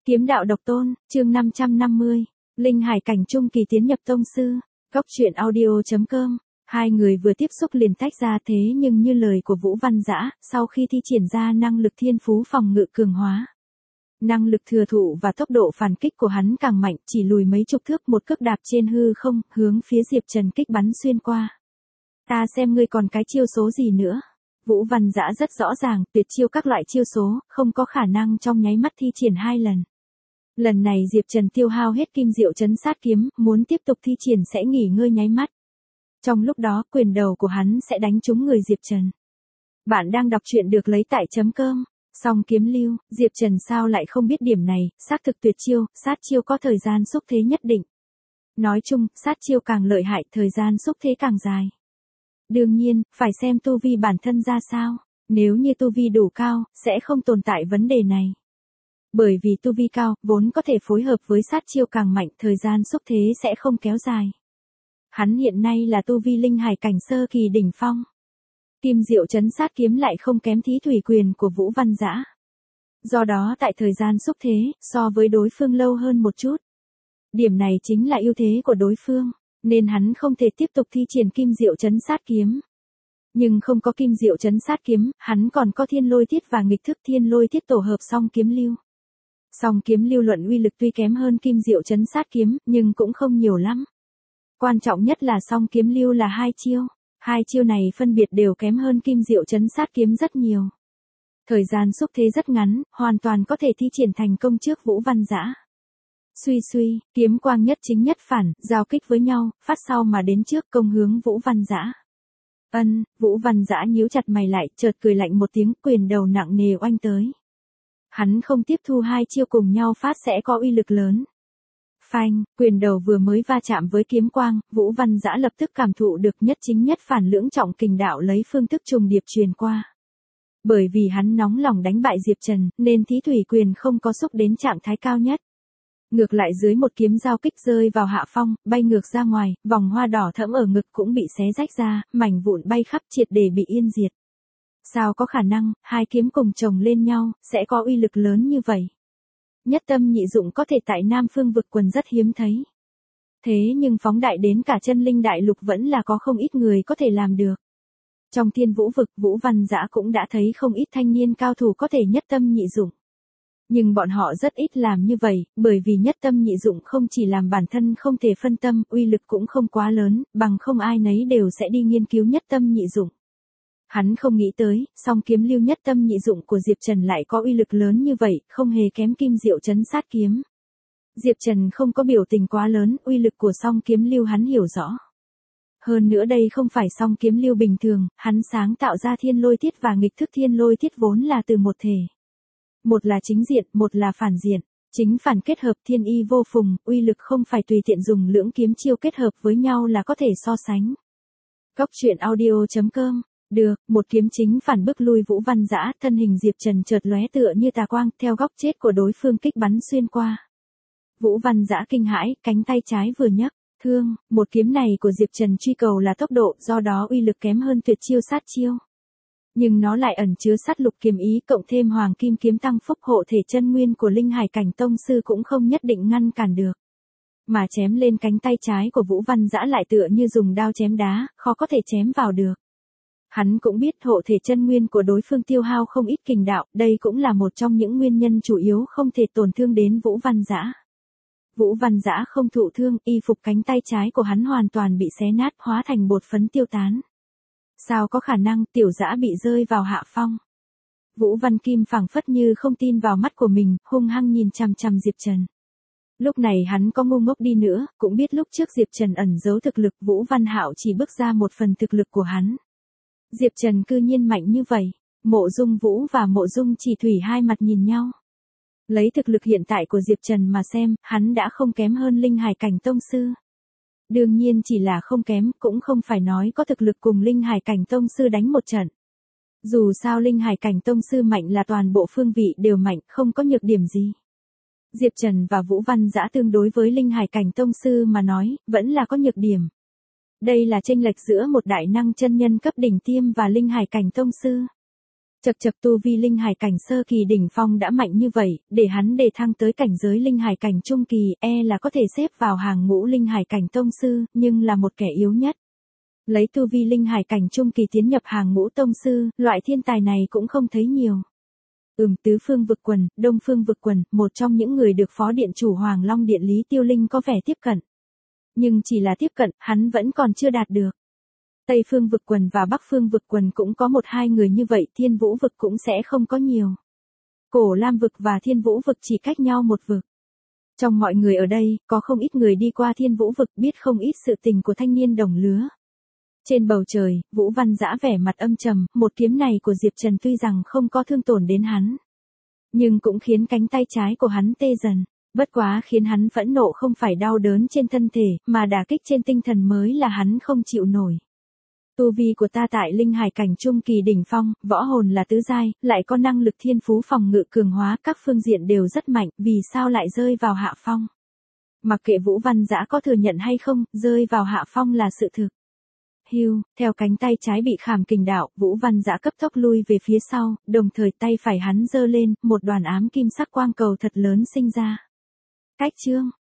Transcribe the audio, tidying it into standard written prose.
Kiếm đạo độc tôn, chương 550, Linh Hải cảnh trung kỳ tiến nhập tông sư. Góc truyện audio.com. Hai người vừa tiếp xúc liền tách ra, thế nhưng như lời của Vũ Văn Dã, sau khi thi triển ra năng lực thiên phú phòng ngự cường hóa, năng lực thừa thụ và tốc độ phản kích của hắn càng mạnh, chỉ lùi mấy chục thước một cước đạp trên hư không, hướng phía Diệp Trần kích bắn xuyên qua. Ta xem ngươi còn cái chiêu số gì nữa. Vũ Văn Dã rất rõ ràng, tuyệt chiêu các loại chiêu số, không có khả năng trong nháy mắt thi triển 2 lần. Lần này Diệp Trần tiêu hao hết kim diệu trấn sát kiếm, muốn tiếp tục thi triển sẽ nghỉ ngơi nháy mắt. Trong lúc đó, quyền đầu của hắn sẽ đánh trúng người Diệp Trần. Bạn đang đọc truyện được lấy tại .com. Song kiếm lưu, Diệp Trần sao lại không biết điểm này, xác thực tuyệt chiêu, sát chiêu có thời gian xúc thế nhất định. Nói chung, sát chiêu càng lợi hại, thời gian xúc thế càng dài. Đương nhiên, phải xem tu vi bản thân ra sao. Nếu như tu vi đủ cao, sẽ không tồn tại vấn đề này. Bởi vì tu vi cao, vốn có thể phối hợp với sát chiêu càng mạnh, thời gian xúc thế sẽ không kéo dài. Hắn hiện nay là tu vi linh hải cảnh sơ kỳ đỉnh phong. Kim diệu trấn sát kiếm lại không kém thí thủy quyền của Vũ Văn Dã. Do đó tại thời gian xúc thế, so với đối phương lâu hơn một chút. Điểm này chính là ưu thế của đối phương, nên hắn không thể tiếp tục thi triển kim diệu trấn sát kiếm. Nhưng không có kim diệu trấn sát kiếm, hắn còn có thiên lôi tiết và nghịch thức thiên lôi tiết tổ hợp song kiếm lưu. Song kiếm lưu luận uy lực tuy kém hơn kim diệu trấn sát kiếm, nhưng cũng không nhiều lắm. Quan trọng nhất là song kiếm lưu là 2 chiêu. 2 chiêu này phân biệt đều kém hơn kim diệu trấn sát kiếm rất nhiều. Thời gian xúc thế rất ngắn, hoàn toàn có thể thi triển thành công trước Vũ Văn Dã. Suy suy, kiếm quang nhất chính nhất phản, giao kích với nhau, phát sau mà đến trước công hướng Vũ Văn Dã. Vũ Văn Dã nhíu chặt mày lại, chợt cười lạnh một tiếng, quyền đầu nặng nề oanh tới. Hắn không tiếp thu 2 chiêu cùng nhau phát sẽ có uy lực lớn. Phanh, quyền đầu vừa mới va chạm với kiếm quang, Vũ Văn Dã lập tức cảm thụ được nhất chính nhất phản lưỡng trọng kình đạo lấy phương thức trùng điệp truyền qua. Bởi vì hắn nóng lòng đánh bại Diệp Trần, nên thí thủy quyền không có xúc đến trạng thái cao nhất. Ngược lại dưới một kiếm giao kích rơi vào hạ phong, bay ngược ra ngoài, vòng hoa đỏ thẫm ở ngực cũng bị xé rách ra, mảnh vụn bay khắp triệt để bị yên diệt. Sao có khả năng, 2 kiếm cùng chồng lên nhau, sẽ có uy lực lớn như vậy? Nhất tâm nhị dụng có thể tại Nam Phương vực quần rất hiếm thấy. Thế nhưng phóng đại đến cả chân linh đại lục vẫn là có không ít người có thể làm được. Trong Thiên Vũ vực, Vũ Văn Dã cũng đã thấy không ít thanh niên cao thủ có thể nhất tâm nhị dụng. Nhưng bọn họ rất ít làm như vậy, bởi vì nhất tâm nhị dụng không chỉ làm bản thân không thể phân tâm, uy lực cũng không quá lớn, bằng không ai nấy đều sẽ đi nghiên cứu nhất tâm nhị dụng. Hắn không nghĩ tới, song kiếm lưu nhất tâm nhị dụng của Diệp Trần lại có uy lực lớn như vậy, không hề kém kim diệu trấn sát kiếm. Diệp Trần không có biểu tình quá lớn, uy lực của song kiếm lưu hắn hiểu rõ. Hơn nữa đây không phải song kiếm lưu bình thường, hắn sáng tạo ra thiên lôi tiết và nghịch thức thiên lôi tiết vốn là từ một thể. Một là chính diện, một là phản diện. Chính phản kết hợp thiên y vô phùng, uy lực không phải tùy tiện dùng lưỡng kiếm chiêu kết hợp với nhau là có thể so sánh. Góc truyện audio.com. Được, một kiếm chính phản bức lui Vũ Văn Dã, thân hình Diệp Trần chợt lóe tựa như tà quang, theo góc chết của đối phương kích bắn xuyên qua. Vũ Văn Dã kinh hãi, cánh tay trái vừa nhấc, thương, một kiếm này của Diệp Trần truy cầu là tốc độ, do đó uy lực kém hơn tuyệt chiêu sát chiêu. Nhưng nó lại ẩn chứa sát lục kiếm ý, cộng thêm hoàng kim kiếm tăng phúc hộ thể chân nguyên của linh hải cảnh tông sư cũng không nhất định ngăn cản được. Mà chém lên cánh tay trái của Vũ Văn Dã lại tựa như dùng đao chém đá, khó có thể chém vào được. Hắn cũng biết hộ thể chân nguyên của đối phương tiêu hao không ít kình đạo, đây cũng là một trong những nguyên nhân chủ yếu không thể tổn thương đến Vũ Văn Dã. Vũ Văn Dã không thụ thương, y phục cánh tay trái của hắn hoàn toàn bị xé nát, hóa thành bột phấn tiêu tán. Sao có khả năng, tiểu Dã bị rơi vào hạ phong. Vũ Văn Kim phảng phất như không tin vào mắt của mình, hung hăng nhìn chằm chằm Diệp Trần. Lúc này hắn có ngu ngốc đi nữa, cũng biết lúc trước Diệp Trần ẩn giấu thực lực, Vũ Văn Hạo chỉ bước ra một phần thực lực của hắn. Diệp Trần cư nhiên mạnh như vậy. Mộ Dung Vũ và Mộ Dung Chỉ Thủy hai mặt nhìn nhau. Lấy thực lực hiện tại của Diệp Trần mà xem, hắn đã không kém hơn linh hải cảnh tông sư. Đương nhiên chỉ là không kém, cũng không phải nói có thực lực cùng linh hải cảnh tông sư đánh một trận. Dù sao linh hải cảnh tông sư mạnh là toàn bộ phương vị đều mạnh, không có nhược điểm gì. Diệp Trần và Vũ Văn Dã tương đối với linh hải cảnh tông sư mà nói, vẫn là có nhược điểm. Đây là chênh lệch giữa một đại năng chân nhân cấp đỉnh tiêm và linh hải cảnh tông sư. Chậc chậc, tu vi linh hải cảnh sơ kỳ đỉnh phong đã mạnh như vậy, để hắn đề thăng tới cảnh giới linh hải cảnh trung kỳ, là có thể xếp vào hàng ngũ linh hải cảnh tông sư, nhưng là một kẻ yếu nhất. Lấy tu vi linh hải cảnh trung kỳ tiến nhập hàng ngũ tông sư, loại thiên tài này cũng không thấy nhiều. Tứ phương vực quần, đông phương vực quần, một trong những người được phó điện chủ Hoàng Long Điện Lý Tiêu Linh có vẻ tiếp cận. Nhưng chỉ là tiếp cận, hắn vẫn còn chưa đạt được. Tây phương vực quần và Bắc phương vực quần cũng có một hai người như vậy, Thiên Vũ vực cũng sẽ không có nhiều. Cổ Lam vực và Thiên Vũ vực chỉ cách nhau một vực. Trong mọi người ở đây, có không ít người đi qua Thiên Vũ vực, biết không ít sự tình của thanh niên đồng lứa. Trên bầu trời, Vũ Văn Dã vẻ mặt âm trầm, một kiếm này của Diệp Trần tuy rằng không có thương tổn đến hắn, nhưng cũng khiến cánh tay trái của hắn tê dần. Bất quá khiến hắn phẫn nộ không phải đau đớn trên thân thể, mà đả kích trên tinh thần mới là hắn không chịu nổi. Tu vi của ta tại linh hải cảnh trung kỳ đỉnh phong, võ hồn là tứ giai, lại có năng lực thiên phú phòng ngự cường hóa, các phương diện đều rất mạnh, vì sao lại rơi vào hạ phong? Mặc kệ Vũ Văn Dã có thừa nhận hay không, rơi vào hạ phong là sự thực. Hưu, theo cánh tay trái bị khảm kình đạo, Vũ Văn Dã cấp tốc lui về phía sau, đồng thời tay phải hắn giơ lên, một đoàn ám kim sắc quang cầu thật lớn sinh ra. Cách chương